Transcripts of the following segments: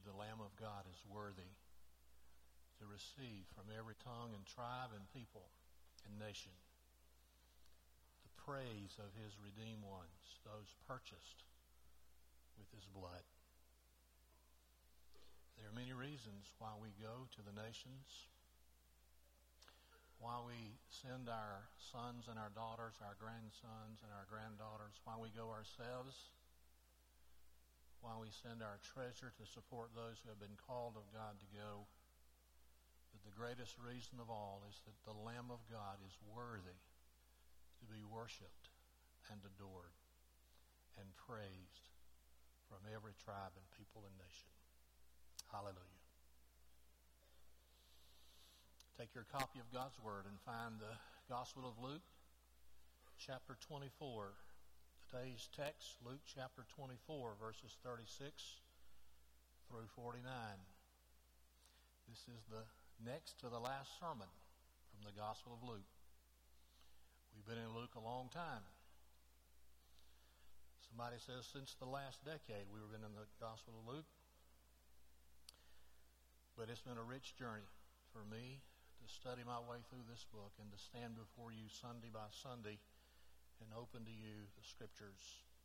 the Lamb of God is worthy to receive from every tongue and tribe and people and nation the praise of his redeemed ones, those purchased with his blood. There are many reasons why we go to the nations, why we send our sons and our daughters, our grandsons and our granddaughters, why we go ourselves, why we send our treasure to support those who have been called of God to go. But the greatest reason of all is that the Lamb of God is worthy to be worshiped and adored and praised from every tribe and people and nation. Hallelujah. Take your copy of God's Word and find the Gospel of Luke, chapter 24. Today's text, Luke chapter 24, verses 36 through 49. This is the next to the last sermon from the Gospel of Luke. We've been in Luke a long time. Somebody says since the last decade we've been in the Gospel of Luke. But it's been a rich journey for me to study my way through this book and to stand before you Sunday by Sunday and open to you the Scriptures.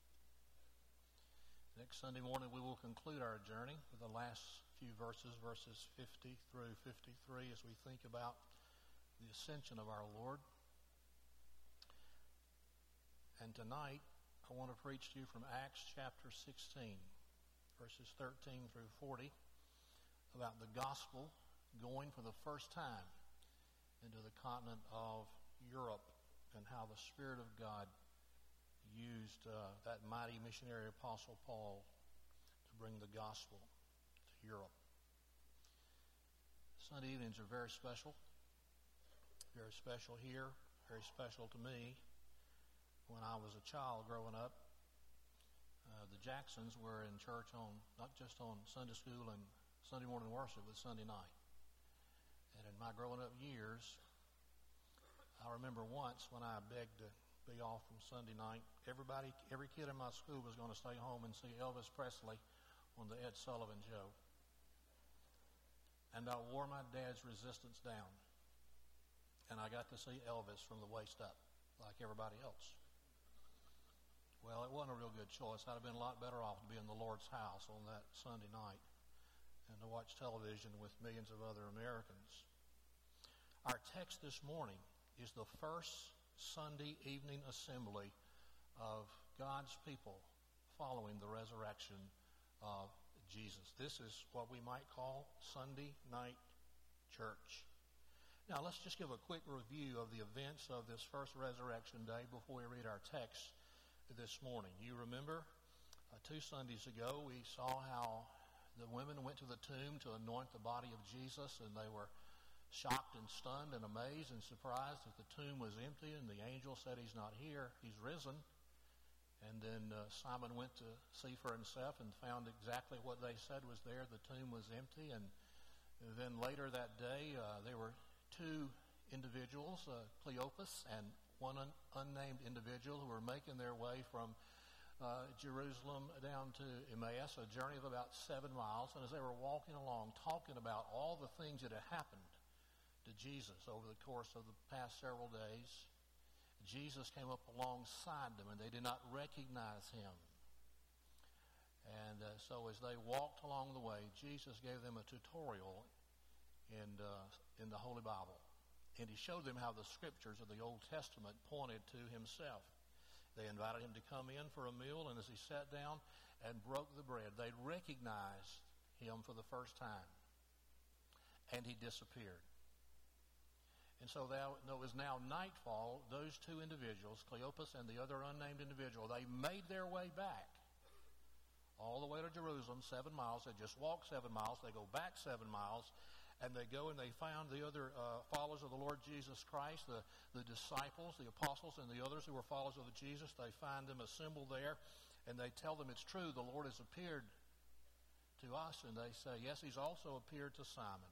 Next Sunday morning we will conclude our journey with the last few verses 50 through 53, as we think about the ascension of our Lord. And tonight I want to preach to you from Acts chapter 16, verses 13 through 40, about the gospel going for the first time into the continent of Europe and how the Spirit of God used that mighty missionary apostle Paul to bring the gospel to Europe. Sunday evenings are very special here, very special to me. When I was a child growing up, the Jacksons were in church not just on Sunday school and Sunday morning worship, but Sunday night. And in my growing up years, I remember once when I begged to be off from Sunday night, every kid in my school was going to stay home and see Elvis Presley on the Ed Sullivan Show. And I wore my dad's resistance down. And I got to see Elvis from the waist up, like everybody else. Well, it wasn't a real good choice. I'd have been a lot better off to be in the Lord's house on that Sunday night and to watch television with millions of other Americans. Our text this morning is the first Sunday evening assembly of God's people following the resurrection of Jesus. This is what we might call Sunday night church. Now, let's just give a quick review of the events of this first resurrection day before we read our text this morning. You remember 2 Sundays ago we saw how the women went to the tomb to anoint the body of Jesus, and they were shocked and stunned and amazed and surprised that the tomb was empty, and the angel said, "He's not here, he's risen." And then Simon went to see for himself and found exactly what they said was there. The tomb was empty. And then later that day, there were two individuals, Cleopas and one unnamed individual, who were making their way from Jerusalem down to Emmaus, a journey of about 7 miles. And as they were walking along, talking about all the things that had happened to Jesus over the course of the past several days, Jesus came up alongside them, and they did not recognize him. And so as they walked along the way, Jesus gave them a tutorial in the Holy Bible. And he showed them how the scriptures of the Old Testament pointed to himself. They invited him to come in for a meal, and as he sat down and broke the bread, they recognized him for the first time. And he disappeared. And so it was now nightfall. Those two individuals, Cleopas and the other unnamed individual, they made their way back all the way to Jerusalem, 7 miles. They just walked 7 miles. They go back 7 miles. And they go and they found the other followers of the Lord Jesus Christ, the disciples, the apostles, and the others who were followers of Jesus. They find them assembled there, and they tell them it's true, the Lord has appeared to us. And they say, yes, he's also appeared to Simon.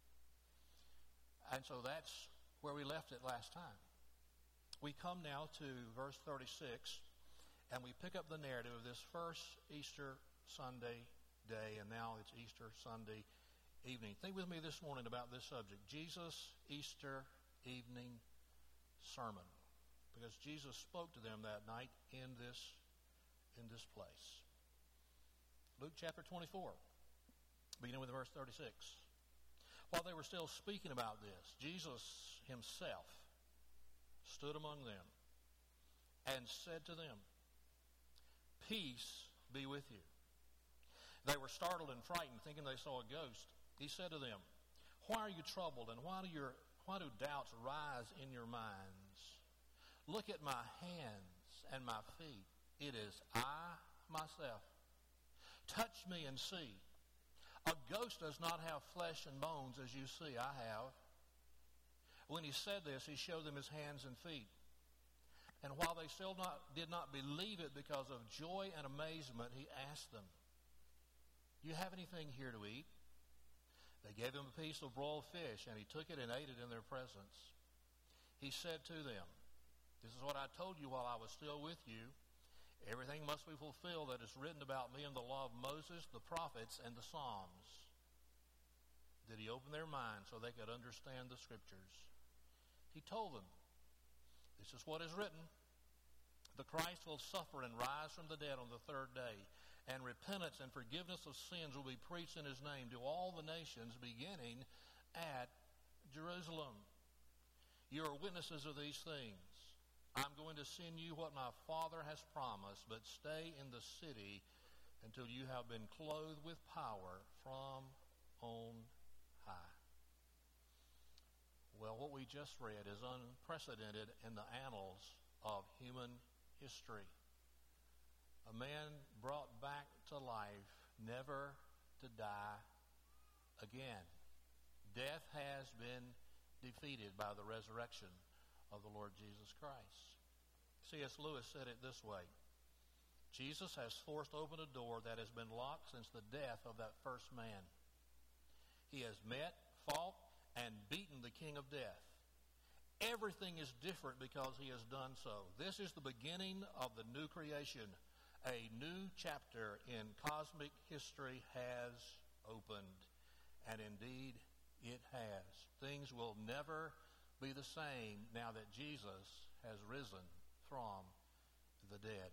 And so that's where we left it last time. We come now to verse 36, and we pick up the narrative of this first Easter Sunday day, and now it's Easter Sunday evening. Think with me this morning about this subject, Jesus' Easter evening sermon, because Jesus spoke to them that night in this place. Luke chapter 24, beginning with verse 36. While they were still speaking about this, Jesus himself stood among them and said to them, "Peace be with you." They were startled and frightened, thinking they saw a ghost. He said to them, "Why are you troubled, and why do doubts rise in your minds? Look at my hands and my feet. It is I myself. Touch me and see. A ghost does not have flesh and bones as you see I have." When he said this, he showed them his hands and feet. And while they still did not believe it because of joy and amazement, he asked them, "Do you have anything here to eat?" They gave him a piece of broiled fish, and he took it and ate it in their presence. He said to them, "This is what I told you while I was still with you. Everything must be fulfilled that is written about me in the law of Moses, the prophets, and the Psalms." Did he open their minds so they could understand the Scriptures? He told them, "This is what is written. The Christ will suffer and rise from the dead on the third day, and repentance and forgiveness of sins will be preached in his name to all the nations, beginning at Jerusalem. You are witnesses of these things. I'm going to send you what my Father has promised, but stay in the city until you have been clothed with power from on high." Well, what we just read is unprecedented in the annals of human history. A man brought back to life, never to die again. Death has been defeated by the resurrection of the Lord Jesus Christ. C.S. Lewis said it this way: "Jesus has forced open a door that has been locked since the death of that first man. He has met, fought, and beaten the king of death. Everything is different because he has done so. This is the beginning of the new creation. A new chapter in cosmic history has opened." And indeed, it has. Things will never be the same now that Jesus has risen from the dead.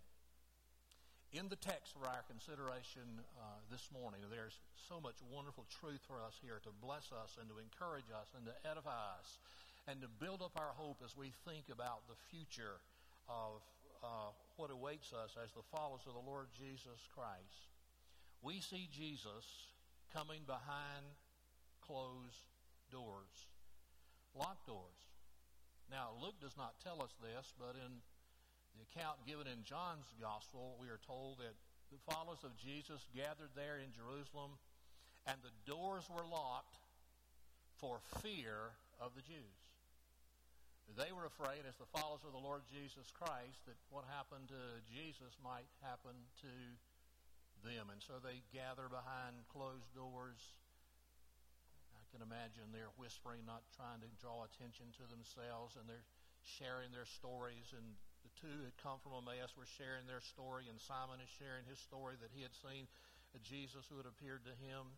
In the text for our consideration this morning, there's so much wonderful truth for us here to bless us and to encourage us and to edify us and to build up our hope as we think about the future of what awaits us as the followers of the Lord Jesus Christ. We see Jesus coming behind closed doors, locked doors. Now, Luke does not tell us this, but in the account given in John's Gospel, we are told that the followers of Jesus gathered there in Jerusalem, and the doors were locked for fear of the Jews. They were afraid, as the followers of the Lord Jesus Christ, that what happened to Jesus might happen to them. And so they gather behind closed doors. I can imagine they're whispering, not trying to draw attention to themselves, and they're sharing their stories. And the two had come from Emmaus were sharing their story, and Simon is sharing his story that he had seen a Jesus who had appeared to him.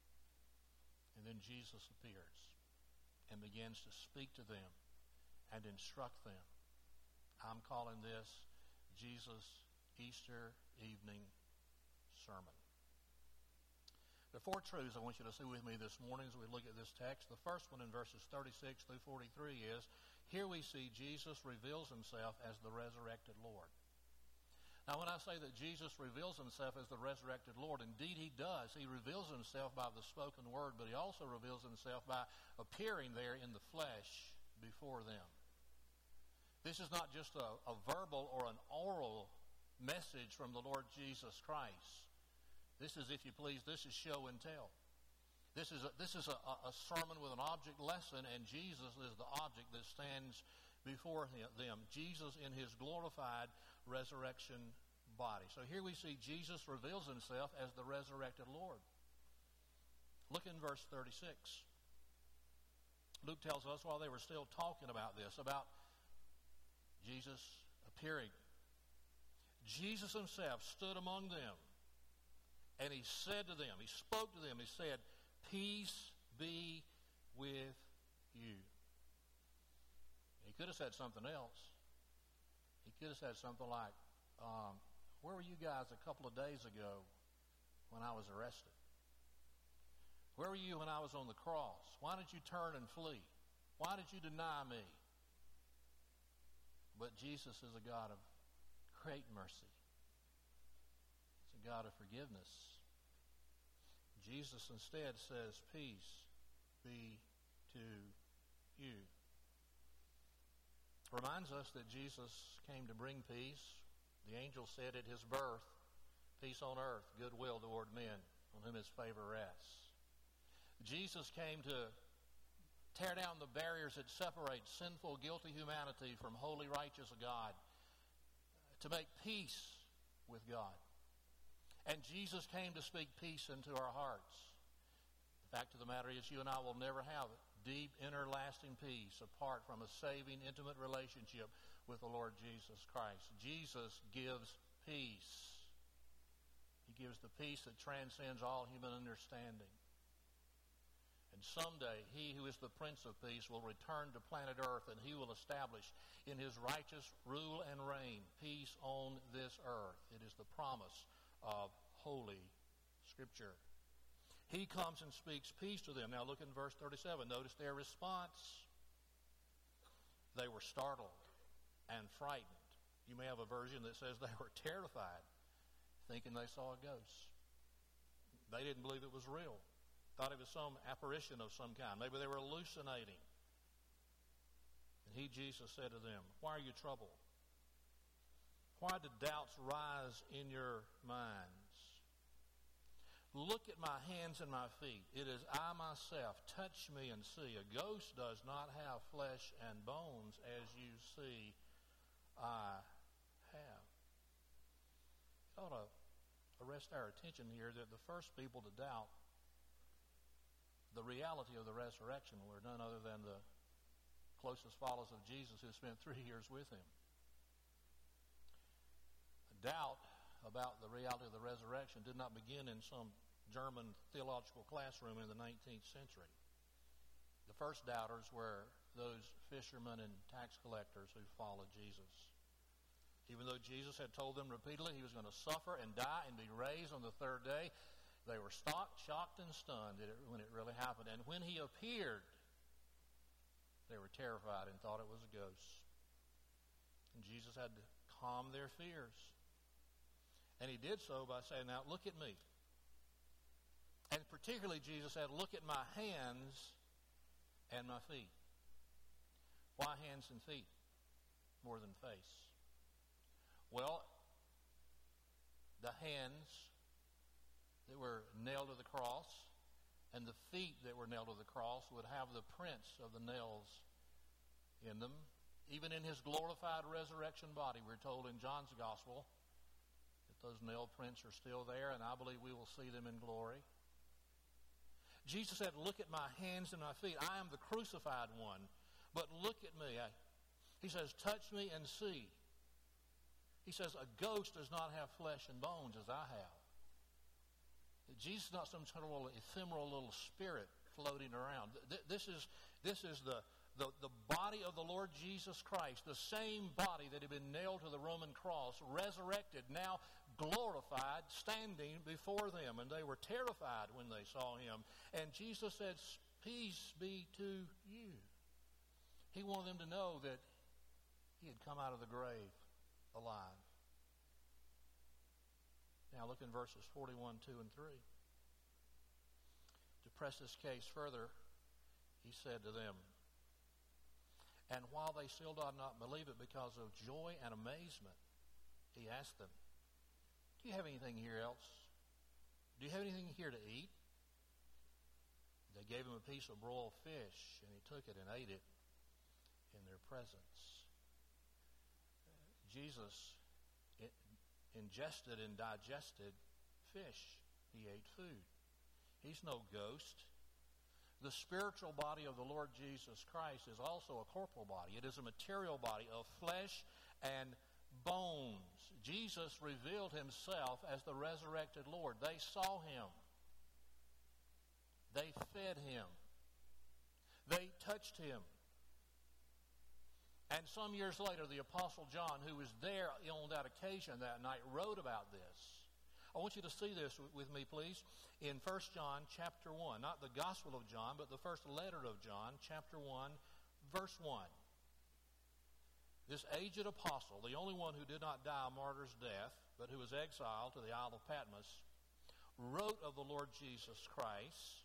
And then Jesus appears and begins to speak to them and instruct them. I'm calling this Jesus' Easter evening sermon. There are four truths I want you to see with me this morning as we look at this text. The first one in verses 36 through 43 is, here we see Jesus reveals himself as the resurrected Lord. Now, when I say that Jesus reveals himself as the resurrected Lord, indeed he does. He reveals himself by the spoken word, but he also reveals himself by appearing there in the flesh before them. This is not just a verbal or an oral message from the Lord Jesus Christ. This is, if you please, this is show and tell. This is a sermon with an object lesson, and Jesus is the object that stands before them. Jesus in his glorified resurrection body. So here we see Jesus reveals himself as the resurrected Lord. Look in verse 36. Luke tells us while they were still talking about this, about Jesus appearing, Jesus himself stood among them And he said to them, he spoke to them, he said, peace be with you. He could have said something else. He could have said something like, where were you guys a couple of days ago when I was arrested? Where were you when I was on the cross? Why did you turn and flee? Why did you deny me? But Jesus is a God of great mercy. He's a God of forgiveness. Jesus instead says, peace be to you. Reminds us that Jesus came to bring peace. The angel said at his birth, peace on earth, goodwill toward men, on whom his favor rests. Jesus came to tear down the barriers that separate sinful, guilty humanity from holy, righteous God, to make peace with God. And Jesus came to speak peace into our hearts. The fact of the matter is, you and I will never have deep, everlasting peace apart from a saving, intimate relationship with the Lord Jesus Christ. Jesus gives peace. He gives the peace that transcends all human understanding. And someday, he who is the Prince of Peace will return to planet Earth, and he will establish in his righteous rule and reign peace on this earth. It is the promise of Holy Scripture. He comes and speaks peace to them. Now look in verse 37. Notice their response. They were startled and frightened. You may have a version that says they were terrified, thinking they saw a ghost. They didn't believe it was real. Thought it was some apparition of some kind. Maybe they were hallucinating. And he, Jesus, said to them, why are you troubled? Why do doubts rise in your minds? Look at my hands and my feet. It is I myself. Touch me and see. A ghost does not have flesh and bones, as you see I have. It ought to arrest our attention here that the first people to doubt the reality of the resurrection were none other than the closest followers of Jesus who spent 3 years with him. Doubt about the reality of the resurrection did not begin in some German theological classroom in the 19th century. The first doubters were those fishermen and tax collectors who followed Jesus. Even though Jesus had told them repeatedly he was going to suffer and die and be raised on the third day, they were shocked and stunned when it really happened. And when he appeared, they were terrified and thought it was a ghost. And Jesus had to calm their fears. And he did so by saying, now look at me. And particularly Jesus said, look at my hands and my feet. Why hands and feet more than face? Well, the hands that were nailed to the cross and the feet that were nailed to the cross would have the prints of the nails in them. Even in his glorified resurrection body, we're told in John's Gospel, those nail prints are still there, and I believe we will see them in glory. Jesus said, look at my hands and my feet. I am the crucified one, but look at me. He says, touch me and see. He says, a ghost does not have flesh and bones as I have. Jesus is not some sort of little ephemeral little spirit floating around. This is the body of the Lord Jesus Christ, the same body that had been nailed to the Roman cross, resurrected, now glorified, standing before them. And they were terrified when they saw him. And Jesus said, peace be to you. He wanted them to know that he had come out of the grave alive. Now look in verses 41, 2, and 3. To press this case further, he said to them, and while they still did not believe it because of joy and amazement, he asked them, do you have anything here else? Do you have anything here to eat? They gave him a piece of broiled fish, and he took it and ate it in their presence. Jesus ingested and digested fish. He ate food. He's no ghost. The spiritual body of the Lord Jesus Christ is also a corporal body. It is a material body of flesh and bones. Jesus revealed himself as the resurrected Lord. They saw him. They fed him. They touched him. And some years later, the Apostle John, who was there on that occasion that night, wrote about this. I want you to see this with me, please, in 1 John chapter 1. Not the Gospel of John, but the first letter of John, chapter 1, verse 1. This aged apostle, the only one who did not die a martyr's death, but who was exiled to the Isle of Patmos, wrote of the Lord Jesus Christ.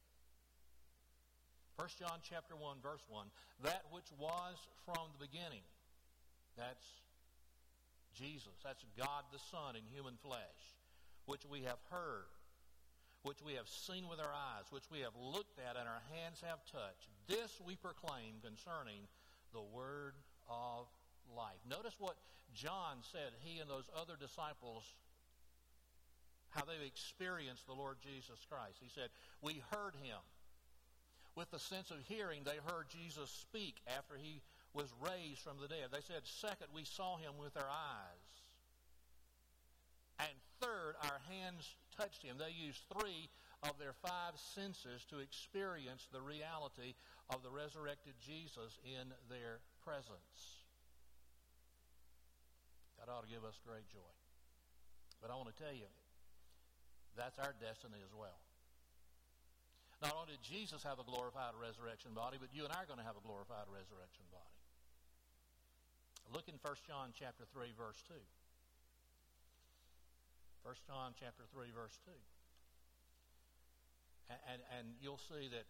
1 John chapter 1, verse 1, that which was from the beginning. That's Jesus. That's God the Son in human flesh, which we have heard, which we have seen with our eyes, which we have looked at and our hands have touched. This we proclaim concerning the word of life. Notice what John said, he and those other disciples, how they experienced the Lord Jesus Christ. He said, we heard him. With the sense of hearing, they heard Jesus speak after he was raised from the dead. They said, second, we saw him with our eyes. And third, our hands touched him. They used 3 of their 5 senses to experience the reality of the resurrected Jesus in their presence. That ought to give us great joy. But I want to tell you, that's our destiny as well. Not only did Jesus have a glorified resurrection body, but you and I are going to have a glorified resurrection body. Look in 1 John chapter 3, verse 2. 1 John chapter 3, verse 2. And you'll see that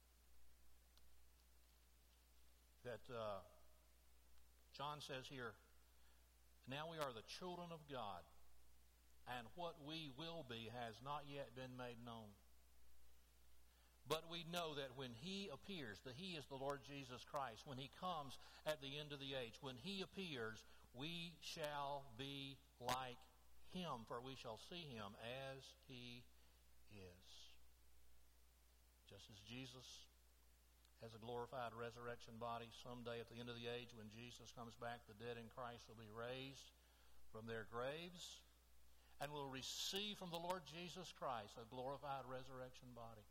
John says here, now we are the children of God, and what we will be has not yet been made known. But we know that when he appears, that he is the Lord Jesus Christ, when he comes at the end of the age, when he appears, we shall be like him, for we shall see him as he is. Just as Jesus has a glorified resurrection body, someday at the end of the age when Jesus comes back, the dead in Christ will be raised from their graves and will receive from the Lord Jesus Christ a glorified resurrection body.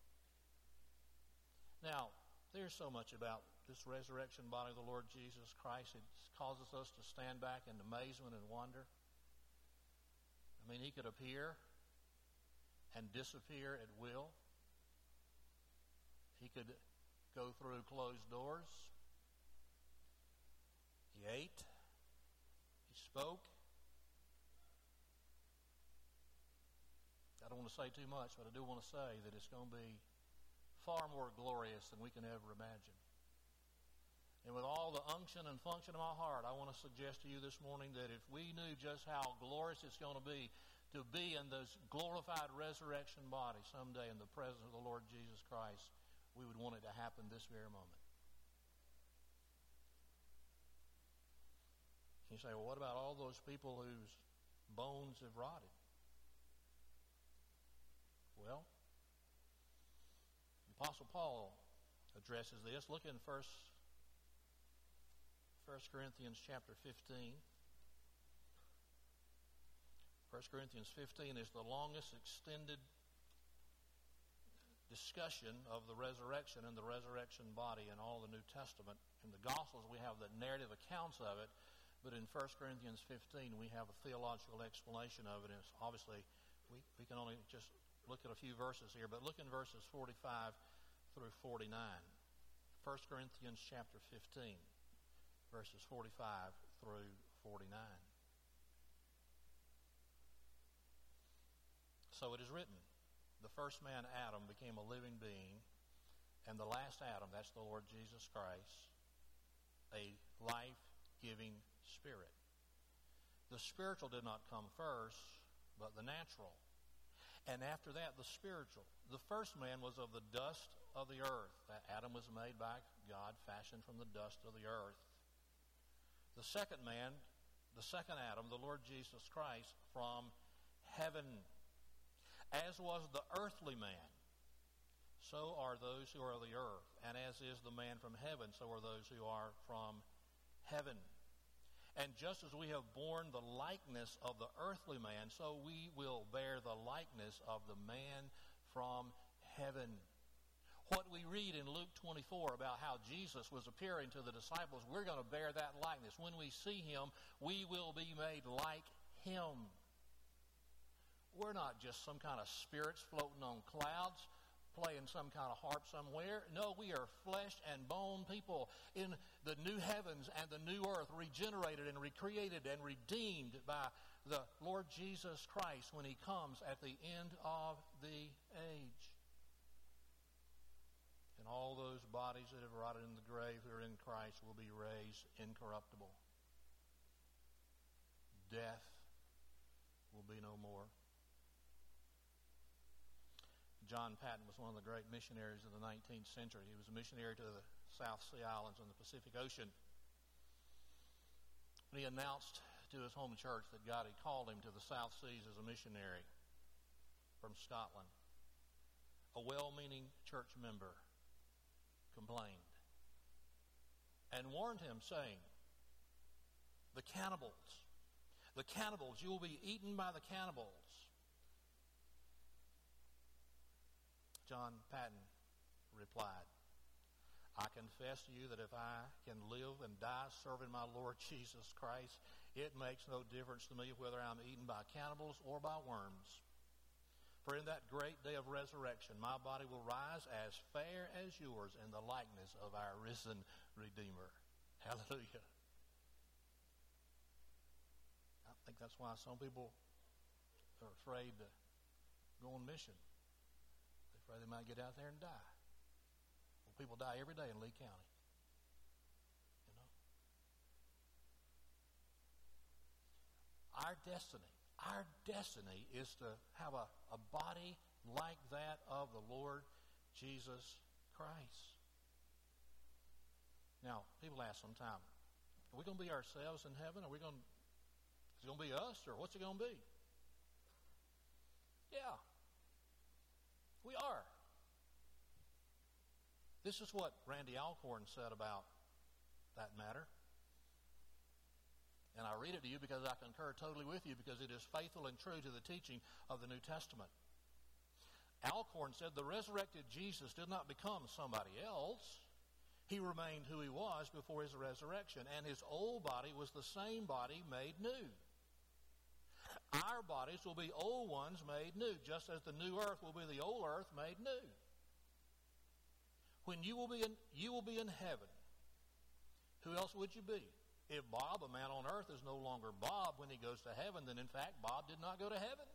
Now, there's so much about this resurrection body of the Lord Jesus Christ. It causes us to stand back in amazement and wonder. I mean, he could appear and disappear at will. He could go through closed doors. He ate. He spoke. I don't want to say too much, but I do want to say that it's going to be far more glorious than we can ever imagine. And with all the unction and function of my heart, I want to suggest to you this morning that if we knew just how glorious it's going to be in this glorified resurrection body someday in the presence of the Lord Jesus Christ, we would want it to happen this very moment. You say, well, what about all those people whose bones have rotted? Well, Apostle Paul addresses this. Look in 1 Corinthians chapter 15. 1 Corinthians 15 is the longest extended discussion of the resurrection and the resurrection body in all the New Testament. In the Gospels, we have the narrative accounts of it, but in 1 Corinthians 15, we have a theological explanation of it. And it's obviously, we can only just look at a few verses here, but look in verses 45 through 49. 1 Corinthians chapter 15, verses 45 through 49. So it is written, the first man, Adam, became a living being, and the last Adam, that's the Lord Jesus Christ, a life-giving spirit. The spiritual did not come first, but the natural. And after that, the spiritual. The first man was of the dust of the earth. Adam was made by God, fashioned from the dust of the earth. The second man, the second Adam, the Lord Jesus Christ, from heaven. As was the earthly man, so are those who are of the earth. And as is the man from heaven, so are those who are from heaven. And just as we have borne the likeness of the earthly man, so we will bear the likeness of the man from heaven. What we read in Luke 24 about how Jesus was appearing to the disciples, we're going to bear that likeness. When we see him, we will be made like him. We're not just some kind of spirits floating on clouds, playing some kind of harp somewhere. No, we are flesh and bone people in the new heavens and the new earth, regenerated and recreated and redeemed by the Lord Jesus Christ when he comes at the end of the age. And all those bodies that have rotted in the grave who are in Christ will be raised incorruptible. Death will be no more. John Patton was one of the great missionaries of the 19th century. He was a missionary to the South Sea Islands and the Pacific Ocean. When he announced to his home church that God had called him to the South Seas as a missionary from Scotland, a well-meaning church member complained and warned him, saying, the cannibals, you will be eaten by the cannibals. John Patton replied, I confess to you that if I can live and die serving my Lord Jesus Christ, it makes no difference to me whether I'm eaten by cannibals or by worms. For in that great day of resurrection, my body will rise as fair as yours in the likeness of our risen Redeemer. Hallelujah. I think that's why some people are afraid to go on mission. They're afraid they might get out there and die. Well, people die every day in Lee County. You know? Our destiny is to have a body like that of the Lord Jesus Christ. Now, people ask sometimes, are we going to be ourselves in heaven? Is it going to be us, or what's it going to be? Yeah, we are. This is what Randy Alcorn said about that matter. And I read it to you because I concur totally with you, because it is faithful and true to the teaching of the New Testament. Alcorn said the resurrected Jesus did not become somebody else. He remained who he was before his resurrection, and his old body was the same body made new. Our bodies will be old ones made new, just as the new earth will be the old earth made new. When you will be in heaven, who else would you be? If Bob, a man on earth, is no longer Bob when he goes to heaven, then in fact Bob did not go to heaven.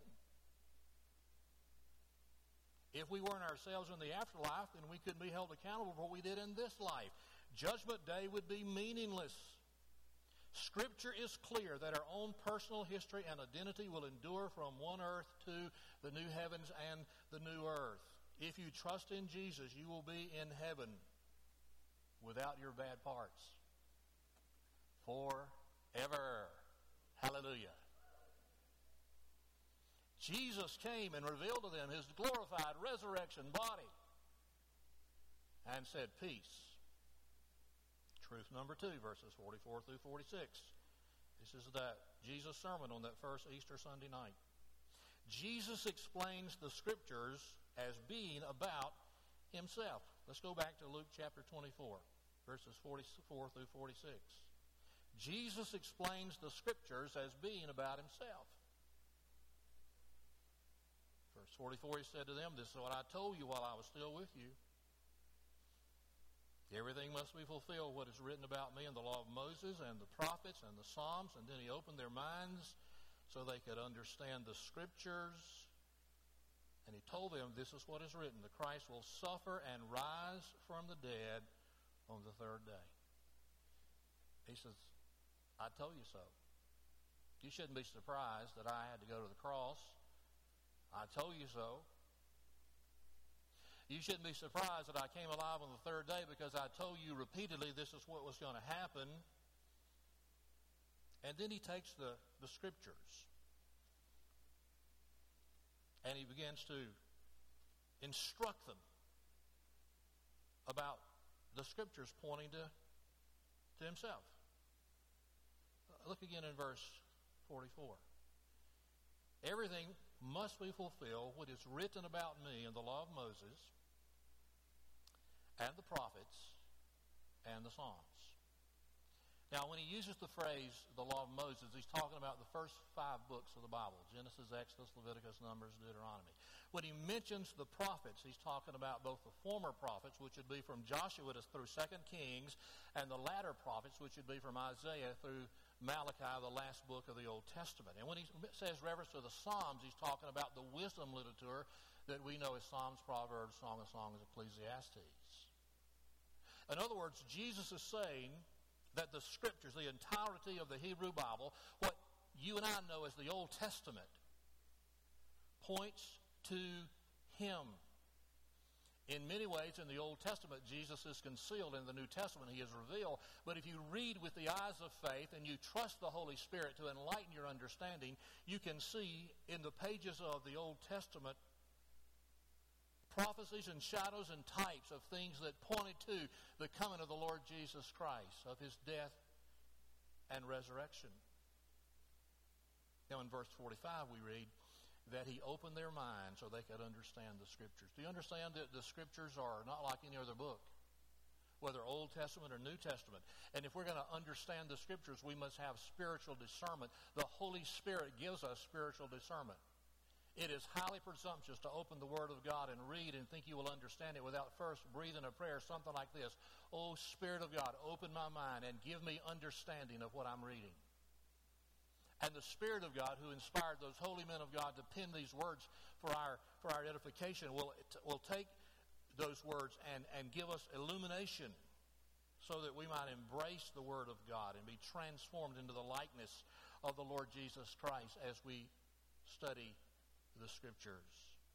If we weren't ourselves in the afterlife, then we couldn't be held accountable for what we did in this life. Judgment Day would be meaningless. Scripture is clear that our own personal history and identity will endure from one earth to the new heavens and the new earth. If you trust in Jesus, you will be in heaven without your bad parts forever. Hallelujah. Jesus came and revealed to them his glorified resurrection body and said, peace. Truth number 2, verses 44 through 46. This is that Jesus' sermon on that first Easter Sunday night. Jesus explains the Scriptures as being about himself. Let's go back to Luke chapter 24, verses 44 through 46. Jesus explains the Scriptures as being about himself. Verse 44, he said to them, this is what I told you while I was still with you. Everything must be fulfilled what is written about me in the law of Moses and the prophets and the Psalms. And then he opened their minds so they could understand the Scriptures. And he told them, this is what is written, the Christ will suffer and rise from the dead on the third day. He says, I told you so. You shouldn't be surprised that I had to go to the cross. I told you so. You shouldn't be surprised that I came alive on the third day, because I told you repeatedly this is what was going to happen. And then he takes the Scriptures and he begins to instruct them about the Scriptures pointing to himself. Look again in verse 44. Everything must be fulfilled what is written about me in the law of Moses and the prophets and the Psalms. Now, when he uses the phrase, the law of Moses, he's talking about the first 5 books of the Bible, Genesis, Exodus, Leviticus, Numbers, Deuteronomy. When he mentions the prophets, he's talking about both the former prophets, which would be from Joshua through 2 Kings, and the latter prophets, which would be from Isaiah through Malachi, the last book of the Old Testament. And when he says reference to the Psalms, he's talking about the wisdom literature that we know as Psalms, Proverbs, Song of Songs, Ecclesiastes. In other words, Jesus is saying that the Scriptures, the entirety of the Hebrew Bible, what you and I know as the Old Testament, points to Him. In many ways, in the Old Testament, Jesus is concealed. In the New Testament, He is revealed. But if you read with the eyes of faith and you trust the Holy Spirit to enlighten your understanding, you can see in the pages of the Old Testament prophecies and shadows and types of things that pointed to the coming of the Lord Jesus Christ, of His death and resurrection. Now in verse 45 we read that He opened their minds so they could understand the Scriptures. Do you understand that the Scriptures are not like any other book, whether Old Testament or New Testament? And if we're going to understand the Scriptures, we must have spiritual discernment. The Holy Spirit gives us spiritual discernment. It is highly presumptuous to open the Word of God and read and think you will understand it without first breathing a prayer, something like this: "Oh, Spirit of God, open my mind and give me understanding of what I'm reading." And the Spirit of God, who inspired those holy men of God to pen these words for our edification, will take those words and give us illumination so that we might embrace the Word of God and be transformed into the likeness of the Lord Jesus Christ as we study the Scriptures.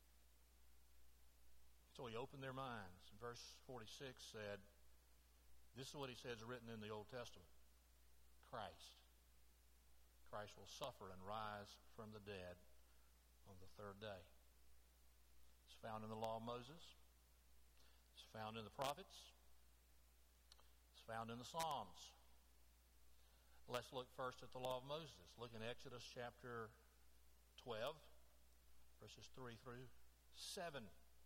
So He opened their minds. Verse 46 said, this is what He says written in the Old Testament: Christ will suffer and rise from the dead on the 3rd day. It's found in the law of Moses. It's found in the prophets. It's found in the Psalms. Let's look first at the law of Moses. Look in Exodus chapter 12. Verses 3 through 7.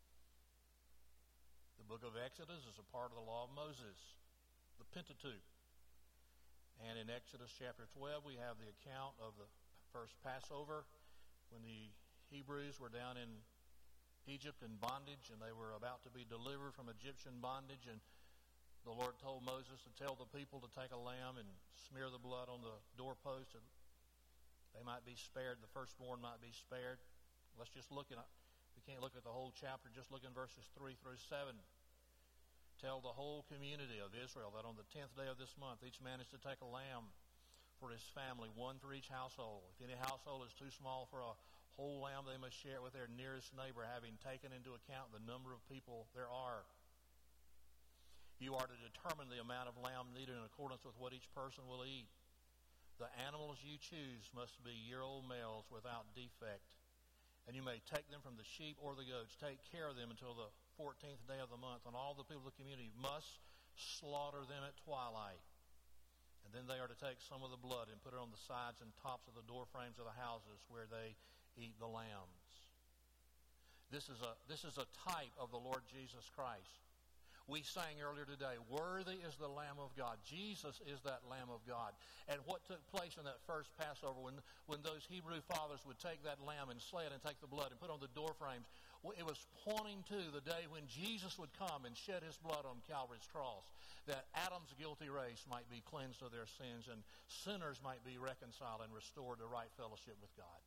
The book of Exodus is a part of the law of Moses, the Pentateuch. And in Exodus chapter 12, we have the account of the first Passover, when the Hebrews were down in Egypt in bondage, and they were about to be delivered from Egyptian bondage. And the Lord told Moses to tell the people to take a lamb and smear the blood on the doorpost, and they might be spared. The firstborn might be spared. Let's just look at it. We can't look at the whole chapter. Just look in verses 3 through 7. Tell the whole community of Israel that on the 10th day of this month, each man is to take a lamb for his family, one for each household. If any household is too small for a whole lamb, they must share it with their nearest neighbor, having taken into account the number of people there are. You are to determine the amount of lamb needed in accordance with what each person will eat. The animals you choose must be year-old males without defect. And you may take them from the sheep or the goats. Take care of them until the 14th day of the month, and all the people of the community must slaughter them at twilight. And then they are to take some of the blood and put it on the sides and tops of the door frames of the houses where they eat the lambs. This is a type of the Lord Jesus Christ. We sang earlier today, worthy is the Lamb of God. Jesus is that Lamb of God. And what took place in that first Passover, when those Hebrew fathers would take that lamb and slay it and take the blood and put it on the door frames, it was pointing to the day when Jesus would come and shed His blood on Calvary's cross, that Adam's guilty race might be cleansed of their sins and sinners might be reconciled and restored to right fellowship with God.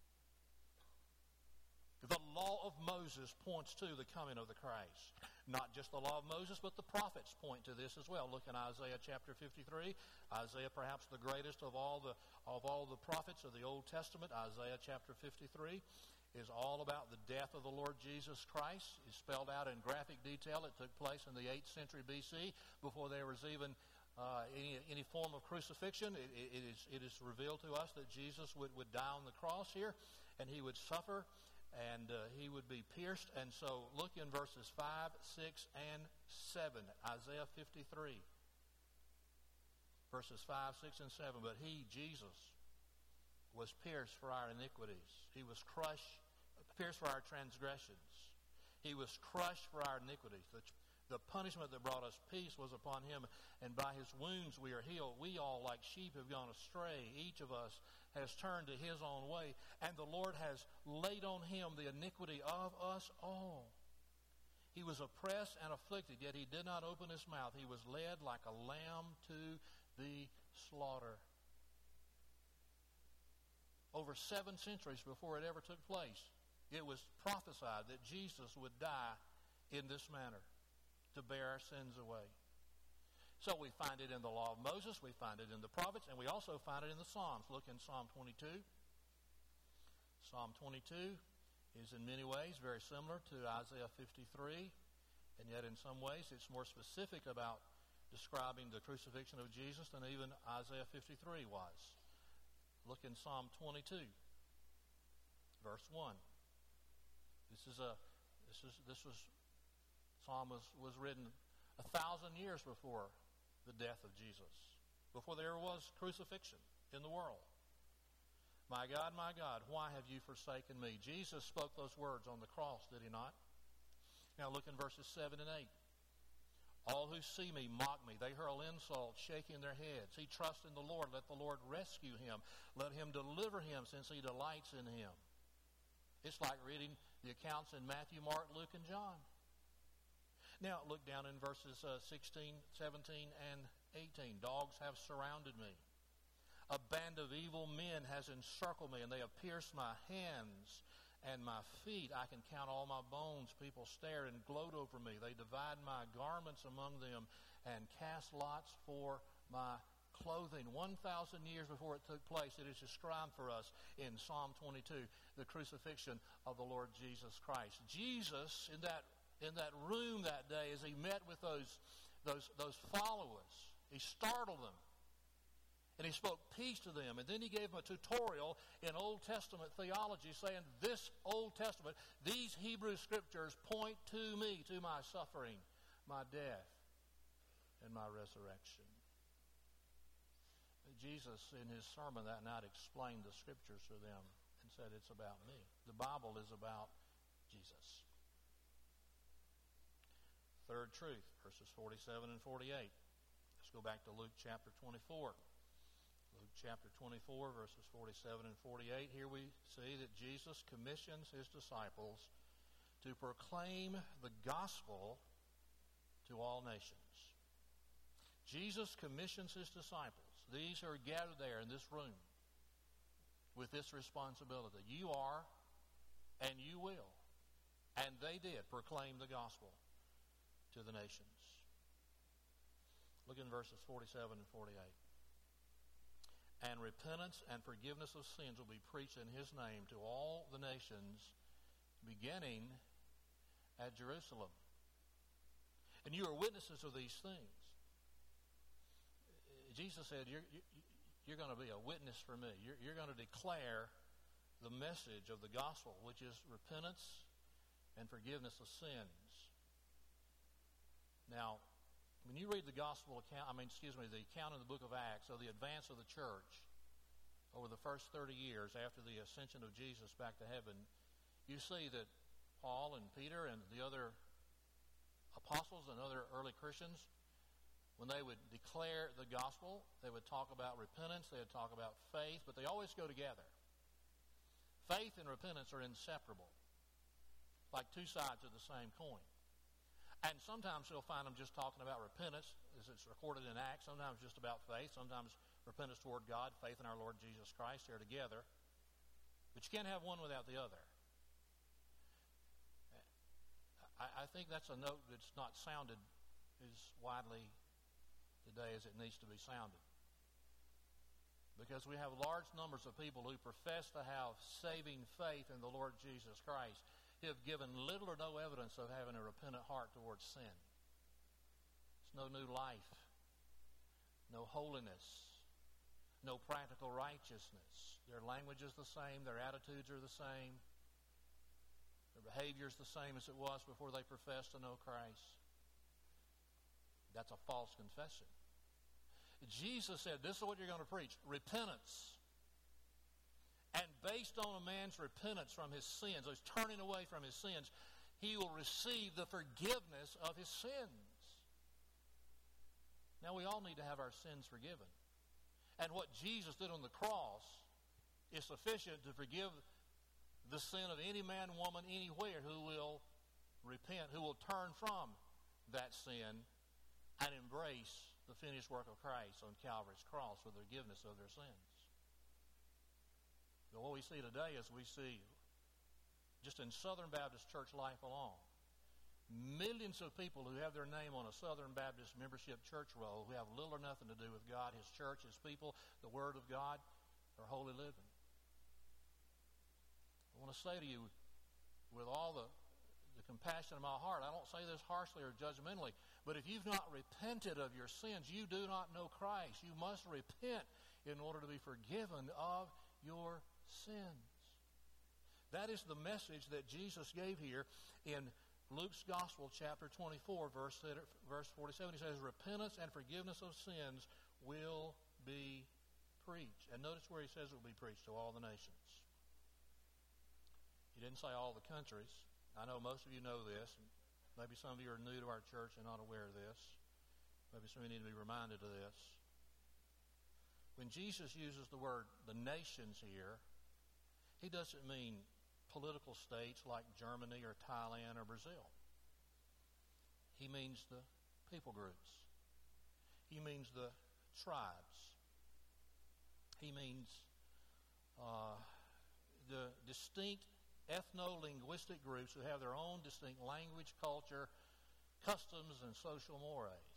The law of Moses points to the coming of the Christ. Not just the law of Moses, but the prophets point to this as well. Look in Isaiah chapter 53. Isaiah, perhaps the greatest of all the prophets of the Old Testament. Isaiah chapter 53 is all about the death of the Lord Jesus Christ. It's spelled out in graphic detail. It took place in the 8th century BC, before there was even any form of crucifixion. It is revealed to us that Jesus would die on the cross here, and He would suffer, and He would be pierced. And so look in verses 5, 6, and 7, Isaiah 53. Verses 5, 6, and 7. But he, Jesus, was pierced for our iniquities. He was pierced for our transgressions. He was crushed for our iniquities. The punishment that brought us peace was upon him, and by his wounds we are healed. We all, like sheep, have gone astray. Each of us has turned to his own way, and the Lord has laid on him the iniquity of us all. He was oppressed and afflicted, yet he did not open his mouth. He was led like a lamb to the slaughter. Over 7 centuries before it ever took place, it was prophesied that Jesus would die in this manner to bear our sins away. So we find it in the law of Moses, we find it in the prophets, and we also find it in the Psalms. Look in Psalm 22. Psalm 22 is in many ways very similar to Isaiah 53, and yet in some ways it's more specific about describing the crucifixion of Jesus than even Isaiah 53 was. Look in Psalm 22, verse 1. Psalm was written 1,000 years before the death of Jesus, before there was crucifixion in the world. My God, why have you forsaken me? Jesus spoke those words on the cross, did he not? Now look in verses 7 and 8. All who see me mock me. They hurl insults, shaking their heads. He trusts in the Lord. Let the Lord rescue him. Let him deliver him, since he delights in him. It's like reading the accounts in Matthew, Mark, Luke, and John. Now look down in verses 16, 17, and 18. Dogs have surrounded me. A band of evil men has encircled me, and they have pierced my hands and my feet. I can count all my bones. People stare and gloat over me. They divide my garments among them and cast lots for my clothing. 1,000 years before it took place, it is described for us in Psalm 22, the crucifixion of the Lord Jesus Christ. Jesus, in that room that day, as he met with those followers, he startled them. And he spoke peace to them. And then he gave them a tutorial in Old Testament theology, saying, this Old Testament, these Hebrew scriptures point to me, to my suffering, my death, and my resurrection. Jesus, in his sermon that night, explained the scriptures to them and said, it's about me. The Bible is about Jesus. Third truth, verses 47 and 48. Let's go back to Luke chapter 24. Luke chapter 24, verses 47 and 48. Here we see that Jesus commissions his disciples to proclaim the gospel to all nations. Jesus commissions his disciples, these who are gathered there in this room, with this responsibility. You are, and you will, and they did proclaim the gospel to the nations. Look in verses 47 and 48. And repentance and forgiveness of sins will be preached in his name to all the nations, beginning at Jerusalem. And you are witnesses of these things. Jesus said, you're going to be a witness for me. You're going to declare the message of the gospel, which is repentance and forgiveness of sins. Now, when you read the gospel account, the account in the book of Acts of the advance of the church over the first 30 years after the ascension of Jesus back to heaven, you see that Paul and Peter and the other apostles and other early Christians, when they would declare the gospel, they would talk about repentance, they would talk about faith, but they always go together. Faith and repentance are inseparable, like two sides of the same coin. And sometimes you'll find them just talking about repentance, as it's recorded in Acts, sometimes just about faith, sometimes repentance toward God, faith in our Lord Jesus Christ. They're together. But you can't have one without the other. I think that's a note that's not sounded as widely today as it needs to be sounded. Because we have large numbers of people who profess to have saving faith in the Lord Jesus Christ, who have given little or no evidence of having a repentant heart towards sin. There's no new life, no holiness, no practical righteousness. Their language is the same, their attitudes are the same, their behavior is the same as it was before they professed to know Christ. That's a false confession. Jesus said, this is what you're going to preach, repentance. And based on a man's repentance from his sins, his turning away from his sins, he will receive the forgiveness of his sins. Now, we all need to have our sins forgiven. And what Jesus did on the cross is sufficient to forgive the sin of any man, woman, anywhere who will repent, who will turn from that sin and embrace the finished work of Christ on Calvary's cross for the forgiveness of their sins. But what we see today is we see, just in Southern Baptist church life alone, millions of people who have their name on a Southern Baptist membership church roll who have little or nothing to do with God, His church, His people, the Word of God, or holy living. I want to say to you, with all the compassion in my heart, I don't say this harshly or judgmentally, but if you've not repented of your sins, you do not know Christ. You must repent in order to be forgiven of your sins. That is the message that Jesus gave here in Luke's Gospel, chapter 24, verse 47. He says, repentance and forgiveness of sins will be preached. And notice where he says it will be preached to all the nations. He didn't say all the countries. I know most of you know this. Maybe some of you are new to our church and not aware of this. Maybe some of you need to be reminded of this. When Jesus uses the word the nations here, he doesn't mean political states like Germany or Thailand or Brazil. He means the people groups. He means the tribes. He means the distinct ethno-linguistic groups who have their own distinct language, culture, customs, and social mores.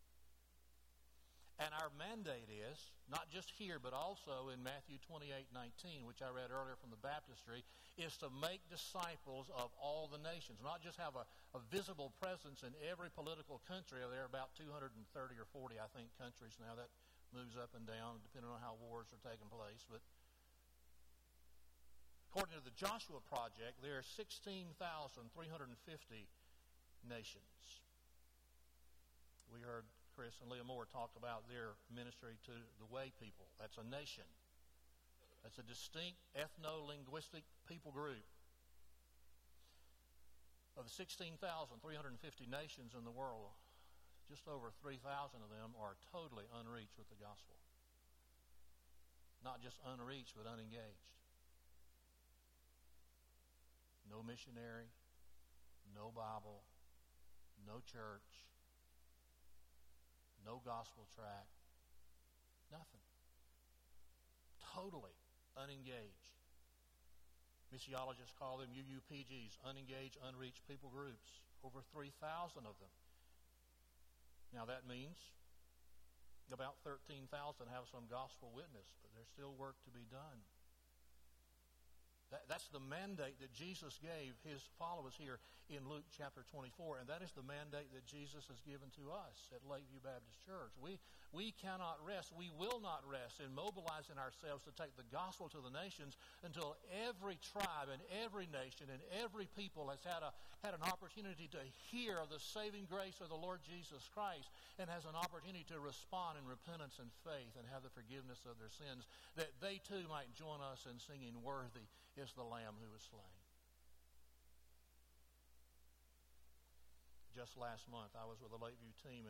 And our mandate is, not just here, but also in Matthew 28:19, which I read earlier from the baptistry, is to make disciples of all the nations. Not just have a visible presence in every political country. There are about 230 or 40, I think, countries now. That moves up and down depending on how wars are taking place. But according to the Joshua Project, there are 16,350 nations. We heard Chris and Leah Moore talk about their ministry to the Way people. That's a nation. That's a distinct ethno-linguistic people group. Of the 16,350 nations in the world, just over 3,000 of them are totally unreached with the gospel. Not just unreached, but unengaged. No missionary, no Bible, no church, no gospel tract, nothing. Totally unengaged. Missiologists call them UUPGs, unengaged, unreached people groups. Over 3,000 of them. Now that means about 13,000 have some gospel witness, but there's still work to be done. That's the mandate that Jesus gave his followers here in Luke chapter 24, and that is the mandate that Jesus has given to us at Lakeview Baptist Church. We cannot rest, we will not rest in mobilizing ourselves to take the gospel to the nations until every tribe and every nation and every people has had an opportunity to hear of the saving grace of the Lord Jesus Christ and has an opportunity to respond in repentance and faith and have the forgiveness of their sins, that they too might join us in singing, "Worthy is the Lamb who was slain." Just last month, I was with a Lakeview team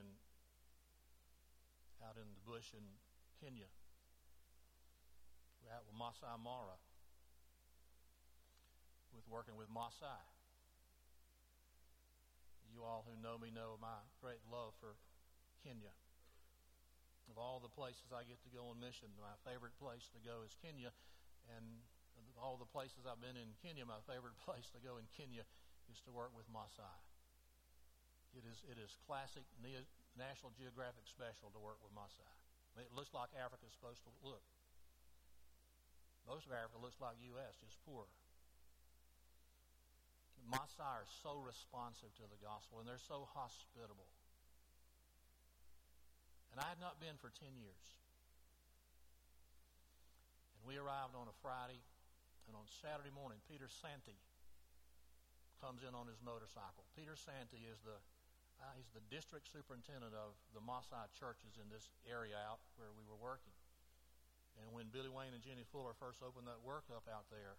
out in the bush in Kenya. We're out with Masai Mara, working with Maasai. You all who know me know my great love for Kenya. Of all the places I get to go on mission, my favorite place to go is Kenya, and of all the places I've been in Kenya, my favorite place to go in Kenya is to work with Maasai. It is classic National Geographic special to work with Maasai. It looks like Africa's supposed to look. Most of Africa looks like U.S., just poorer. Maasai are so responsive to the gospel, and they're so hospitable. And I had not been for 10 years. And we arrived on a Friday, and on Saturday morning, Peter Santee comes in on his motorcycle. Peter Santee is the He's the district superintendent of the Maasai churches in this area out where we were working. And when Billy Wayne and Jenny Fuller first opened that work up out there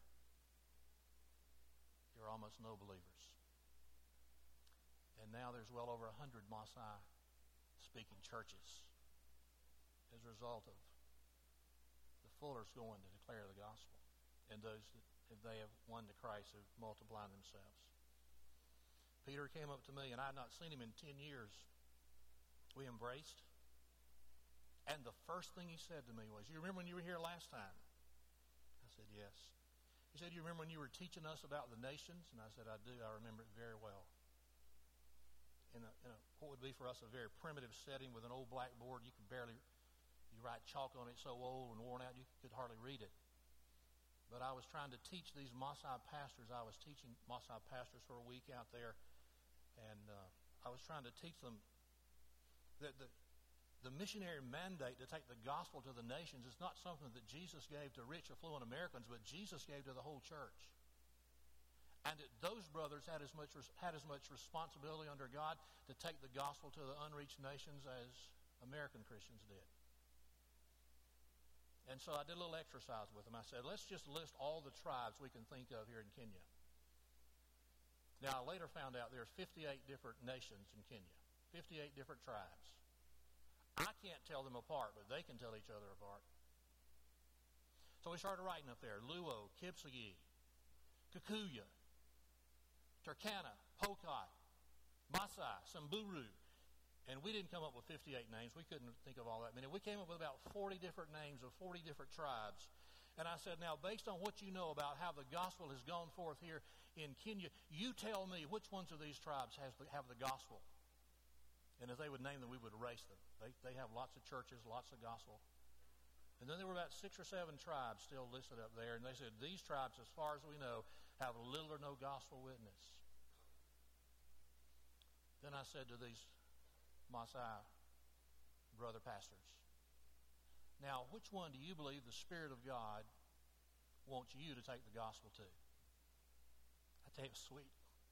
were almost no believers. And now there's well over 100 Maasai-speaking churches as a result of the Fullers going to declare the gospel, and those that, if they have won to Christ, have multiplied themselves. Peter came up to me, and I had not seen him in 10 years. We embraced, and the first thing he said to me was, "You remember when you were here last time?" I said, "Yes." He said, "You remember when you were teaching us about the nations?" And I said, "I do. I remember it very well." In what would be for us a very primitive setting with an old blackboard, you write chalk on it so old and worn out you could hardly read it. But I was trying to teach these Maasai pastors. I was teaching Maasai pastors for a week out there, and I was trying to teach them that the missionary mandate to take the gospel to the nations is not something that Jesus gave to rich, affluent Americans, but Jesus gave to the whole church. And that those brothers had as much responsibility under God to take the gospel to the unreached nations as American Christians did. And so I did a little exercise with them. I said, let's just list all the tribes we can think of here in Kenya. Now, I later found out there are 58 different nations in Kenya, 58 different tribes. I can't tell them apart, but they can tell each other apart. So we started writing up there: Luo, Kipsigis, Kikuyu, Turkana, Pokot, Maasai, Samburu. And we didn't come up with 58 names. We couldn't think of all that many. We came up with about 40 different names of 40 different tribes. And I said, now, based on what you know about how the gospel has gone forth here in Kenya, you tell me which ones of these tribes have the gospel. And if they would name them, we would erase them. They have lots of churches, lots of gospel. And then there were about 6 or 7 tribes still listed up there. And they said, these tribes, as far as we know, have little or no gospel witness. Then I said to these Maasai brother pastors, now, which one do you believe the Spirit of God wants you to take the gospel to? I tell you, it was sweet.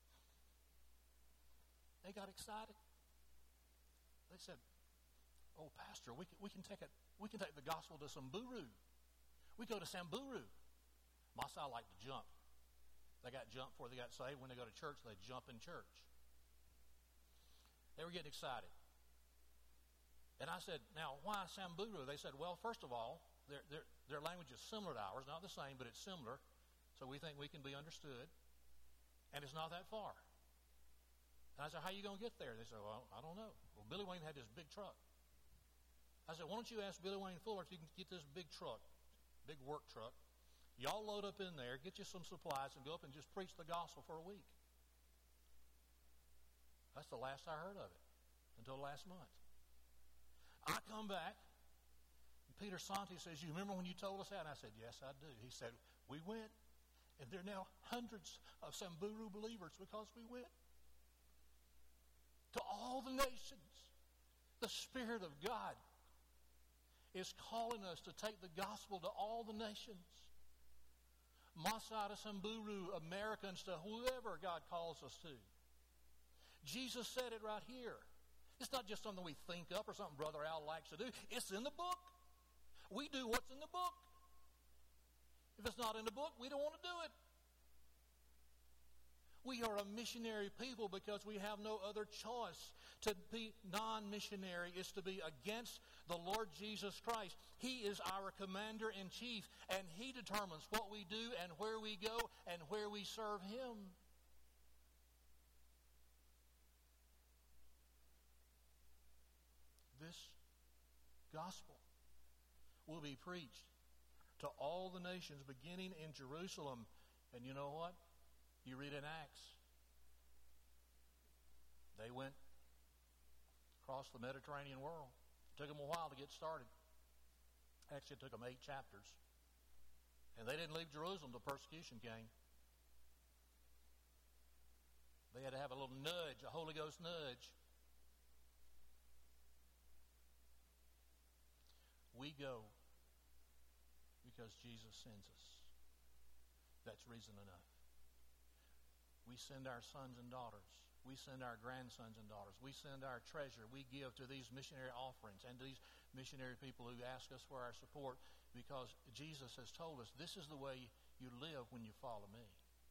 They got excited. They said, "Oh, Pastor, we can take it. We can take the gospel to Samburu. We go to Samburu." Maasai like to jump. They got jumped before they got saved. When they go to church, they jump in church. They were getting excited. And I said, now, why Samburu? They said, well, first of all, their language is similar to ours. Not the same, but it's similar. So we think we can be understood. And it's not that far. And I said, how are you going to get there? They said, well, I don't know. Well, Billy Wayne had this big truck. I said, why don't you ask Billy Wayne Fuller if you can get this big truck, big work truck. Y'all load up in there, get you some supplies, and go up and just preach the gospel for a week. That's the last I heard of it until last month. I come back, and Peter Santi says, you remember when you told us that? And I said, yes, I do. He said, we went, and there are now hundreds of Samburu believers because we went. To all the nations, the Spirit of God is calling us to take the gospel to all the nations. Maasai to Samburu, Americans to whoever God calls us to. Jesus said it right here. It's not just something we think up or something Brother Al likes to do. It's in the book. We do what's in the book. If it's not in the book, we don't want to do it. We are a missionary people because we have no other choice. To be non-missionary is to be against the Lord Jesus Christ. He is our commander-in-chief, and He determines what we do and where we go and where we serve Him. This gospel will be preached to all the nations beginning in Jerusalem. And you know what? You read in Acts. They went across the Mediterranean world. It took them a while to get started. Actually, it took them 8 chapters. And they didn't leave Jerusalem till persecution came. They had to have a little nudge, a Holy Ghost nudge. We go because Jesus sends us. That's reason enough. We send our sons and daughters We send our grandsons and daughters. We send our treasure. We give to these missionary offerings and to these missionary people who ask us for our support, because Jesus has told us this is the way you live when you follow me.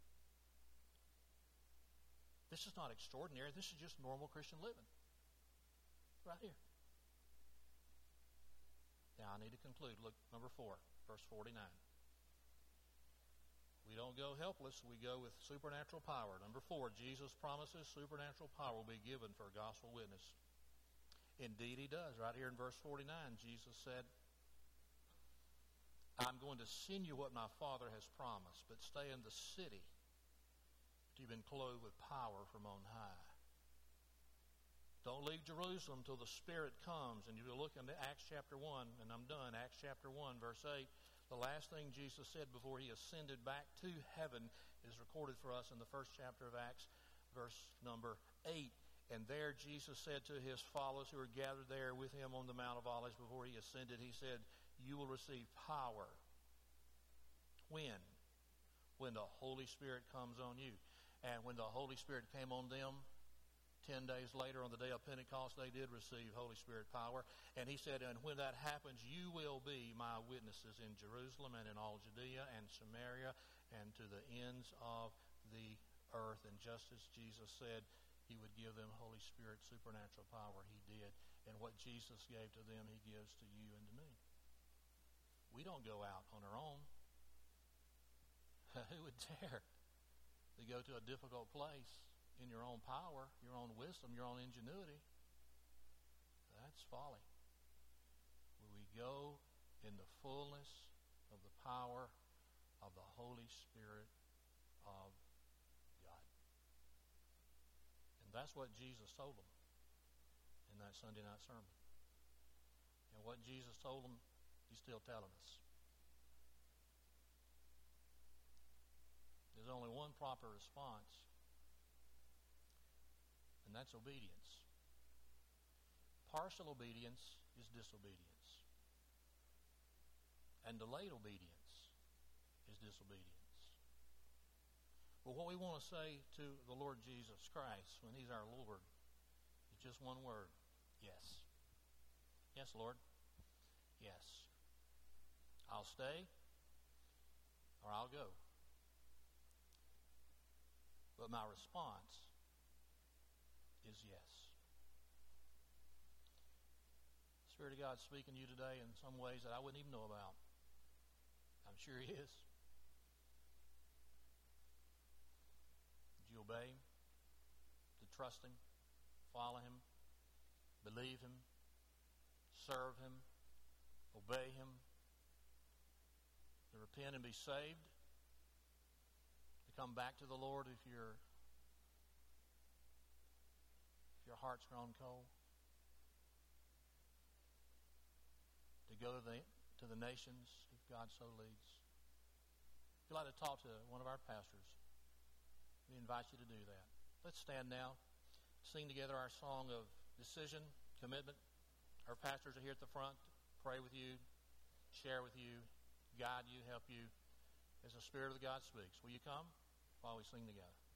This is not extraordinary. This is just normal Christian living. Right here. Now I need to conclude. Look, number 4, verse 49. We don't go helpless. We go with supernatural power. Number 4, Jesus promises supernatural power will be given for a gospel witness. Indeed, he does. Right here in verse 49, Jesus said, I'm going to send you what my Father has promised, but stay in the city till you've been clothed with power from on high. Don't leave Jerusalem till the Spirit comes. And you look into Acts chapter 1, and I'm done. Acts chapter 1, verse 8. The last thing Jesus said before he ascended back to heaven is recorded for us in the first chapter of Acts, verse number 8. And there Jesus said to his followers who were gathered there with him on the Mount of Olives before he ascended, he said, you will receive power. When? When the Holy Spirit comes on you. And when the Holy Spirit came on them, 10 days later on the day of Pentecost, they did receive Holy Spirit power. And he said, and when that happens, you will be my witnesses in Jerusalem and in all Judea and Samaria and to the ends of the earth. And just as Jesus said he would give them Holy Spirit supernatural power, he did. And what Jesus gave to them, he gives to you and to me. We don't go out on our own. Who would dare to go to a difficult place in your own power, your own wisdom, your own ingenuity? That's folly. We go in the fullness of the power of the Holy Spirit of God. And that's what Jesus told them in that Sunday night sermon. And what Jesus told them, he's still telling us. There's only one proper response, and that's obedience. Partial obedience is disobedience. And delayed obedience is disobedience. But what we want to say to the Lord Jesus Christ when he's our Lord is just one word: yes. Yes, Lord. Yes. I'll stay or I'll go. But my response is yes. The Spirit of God is speaking to you today in some ways that I wouldn't even know about. I'm sure he is. Did you obey him? To trust him? Follow him? Believe him? Serve him? Obey him? To repent and be saved? To come back to the Lord if your heart's grown cold? To go to the nations if God so leads? If you'd like to talk to one of our pastors, we invite you to do that. Let's stand now, sing together our song of decision, commitment. Our pastors are here at the front to pray with you, share with you, guide you, help you as the Spirit of God speaks. Will you come while we sing together?